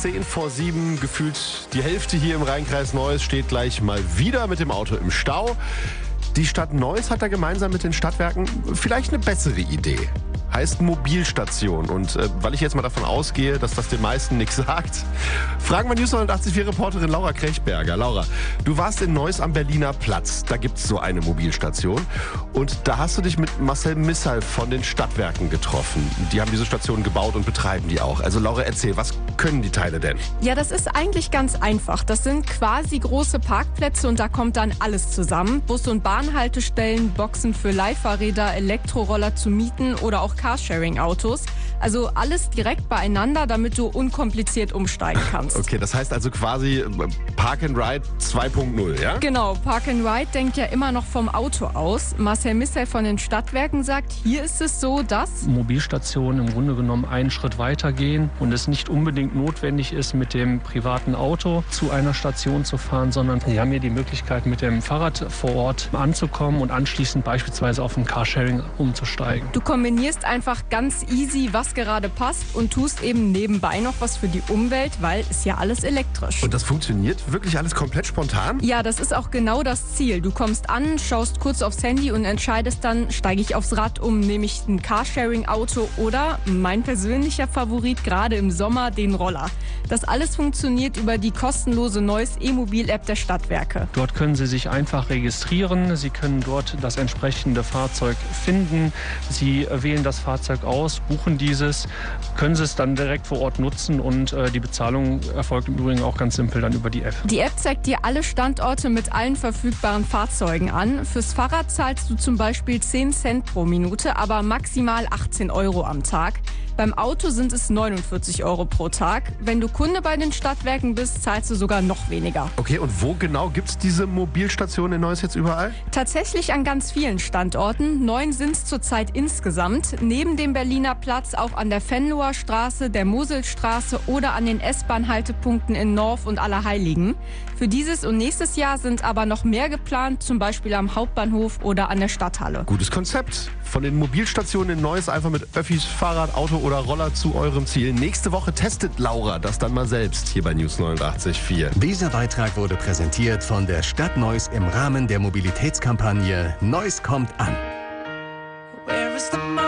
6:10, gefühlt die Hälfte hier im Rheinkreis Neuss steht gleich mal wieder mit dem Auto im Stau. Die Stadt Neuss hat da gemeinsam mit den Stadtwerken vielleicht eine bessere Idee. Heißt Mobilstation. Und weil ich jetzt mal davon ausgehe, dass das den meisten nichts sagt, fragen wir News 89.4-Reporterin Laura Krechberger. Laura, du warst in Neuss am Berliner Platz. Da gibt es so eine Mobilstation. Und da hast du dich mit Marcel Missal von den Stadtwerken getroffen. Die haben diese Station gebaut und betreiben die auch. Also Laura, erzähl, was können die Teile denn? Ja, das ist eigentlich ganz einfach. Das sind quasi große Parkplätze und da kommt dann alles zusammen. Bus- und Bahnhaltestellen, Boxen für Leihfahrräder, Elektroroller zu mieten oder auch Carsharing-Autos. Also alles direkt beieinander, damit du unkompliziert umsteigen kannst. Okay, das heißt also quasi Park and Ride 2.0, ja? Genau, Park and Ride denkt ja immer noch vom Auto aus. Marcel Missel von den Stadtwerken sagt, hier ist es so, dass Mobilstationen im Grunde genommen einen Schritt weiter gehen und es nicht unbedingt notwendig ist, mit dem privaten Auto zu einer Station zu fahren, sondern sie haben hier die Möglichkeit, mit dem Fahrrad vor Ort anzukommen und anschließend beispielsweise auf ein Carsharing umzusteigen. Du kombinierst einfach ganz easy, was gerade passt und tust eben nebenbei noch was für die Umwelt, weil ist ja alles elektrisch. Und das funktioniert wirklich alles komplett spontan? Ja, das ist auch genau das Ziel. Du kommst an, schaust kurz aufs Handy und entscheidest dann, steige ich aufs Rad um, nehme ich ein Carsharing-Auto oder mein persönlicher Favorit gerade im Sommer, den Roller. Das alles funktioniert über die kostenlose Neuss E-Mobil-App der Stadtwerke. Dort können Sie sich einfach registrieren. Sie können dort das entsprechende Fahrzeug finden. Sie wählen das Fahrzeug aus, buchen dieses, können Sie es dann direkt vor Ort nutzen und die Bezahlung erfolgt im Übrigen auch ganz simpel dann über die App. Die App zeigt dir alle Standorte mit allen verfügbaren Fahrzeugen an. Fürs Fahrrad zahlst du zum Beispiel 10 Cent pro Minute, aber maximal 18 € am Tag. Beim Auto sind es 49 € pro Tag. Wenn du Kunde bei den Stadtwerken bist, zahlst du sogar noch weniger. Okay, und wo genau gibt es diese Mobilstation in Neuss jetzt überall? Tatsächlich an ganz vielen Standorten. 9 sind es zurzeit insgesamt. Neben dem Berliner Platz auch an der Venloer Straße, der Moselstraße oder an den S-Bahn-Haltepunkten in Norf und Allerheiligen. Für dieses und nächstes Jahr sind aber noch mehr geplant, zum Beispiel am Hauptbahnhof oder an der Stadthalle. Gutes Konzept. Von den Mobilstationen in Neuss einfach mit Öffis, Fahrrad, Auto oder Roller zu eurem Ziel. Nächste Woche testet Laura das dann mal selbst hier bei News 89.4. Dieser Beitrag wurde präsentiert von der Stadt Neuss im Rahmen der Mobilitätskampagne Neuss kommt an. Where is the